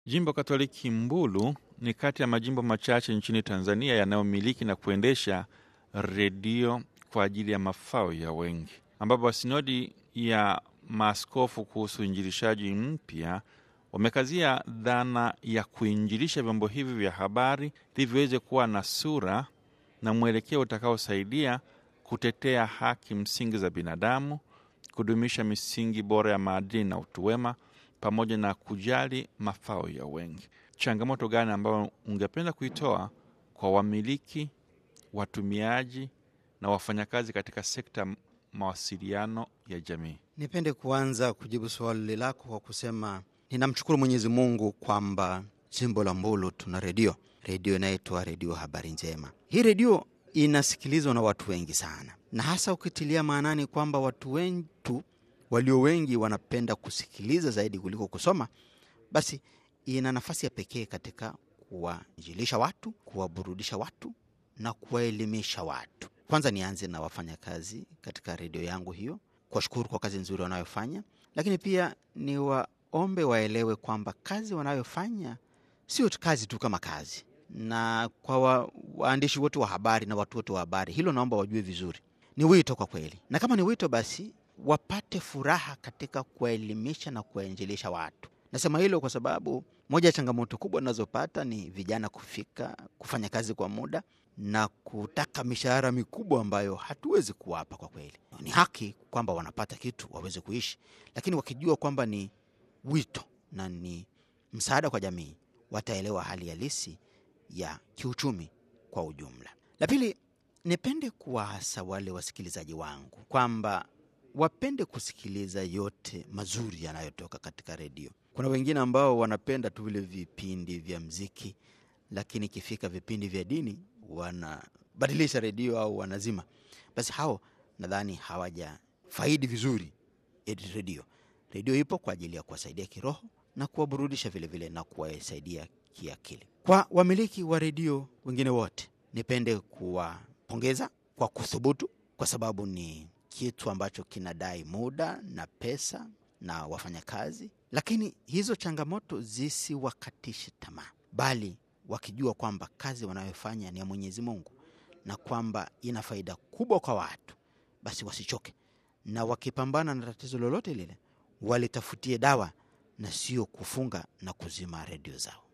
Jimbo Katoliki Mbulu ni kati ya majimbo machache nchini Tanzania yanayomiliki na kuendesha redio kwa ajili ya mafao ya wengi, ambapo sinodi ya maaskofu kuhusu injilishaji mpya wamekazia dhana ya kuinjilisha vyombo hivi vya habari ili viweze kuwa na sura na mwelekeo utakaosaidia kutetea haki msingi za binadamu, kudumisha misingi bora ya maadili na utu wema, pamoja na kujali mafao ya wengi. Changamoto gani ambayo ungependa kuitoa kwa wamiliki, watumiaji na wafanyakazi katika sekta mawasiliano ya jamii? Nipende kuanza kujibu swali lako kwa kusema ninamshukuru Mwenyezi Mungu kwamba jimbo la Mbulu tuna redio inaitwa Redio Habari Njema. Hii redio inasikilizwa na watu wengi sana, na hasa ukitilia maanani kwamba watu wetu walio wengi wanapenda kusikiliza zaidi kuliko kusoma, basi ina nafasi ya pekee katika kuwainjilisha watu, kuwaburudisha watu na kuwaelimisha watu. Kwanza nianze na wafanyakazi katika redio yangu hiyo, kuwashukuru kwa kazi nzuri wanayofanya, lakini pia ni waombe waelewe kwamba kazi wanayofanya sio kazi tu kama kazi. Na kwa waandishi wote wa habari na watu wote wa habari, hilo naomba wajue vizuri. Ni wito kwa kweli. Na kama ni wito, basi wapate furaha katika kuelimisha na kuinjilisha watu. Nasema hilo kwa sababu moja ya changamoto kubwa ninazopata ni vijana kufanya kazi kwa muda na kutaka mishahara mikubwa ambayo hatuwezi kuwapa kwa kweli. Ni haki kwamba wanapata kitu waweze kuishi, lakini wakijua kwamba ni wito na ni msaada kwa jamii, wataelewa hali halisi ya kiuchumi kwa ujumla. La pili, nipende kuwahasa wale wasikilizaji wangu kwamba wapende kusikiliza yote mazuri yanayotoka katika redio. Kuna wengine ambao wanapenda tu vile vipindi vya muziki, lakini ikifika vipindi vya dini wanabadilisha redio au wanazima. Basi hao nadhani hawajafaidi vizuri redio. Redio ipo kwa ajili ya kuwasaidia kiroho na kuwaburudisha vile vile na kuwasaidia kiakili. Kwa wamiliki wa redio wengine wote, nipende kuwapongeza kwa kuthubutu, kwa sababu ni kitu ambacho kinadai muda na pesa na wafanyakazi. Lakini hizo changamoto zisiwakatishe tamaa, bali wakijua kwamba kazi wanayofanya ni ya Mwenyezi Mungu na kwamba ina faida kubwa kwa watu, basi wasichoke, na wakipambana na tatizo lolote lile walitafutie dawa na sio kufunga na kuzima redio zao.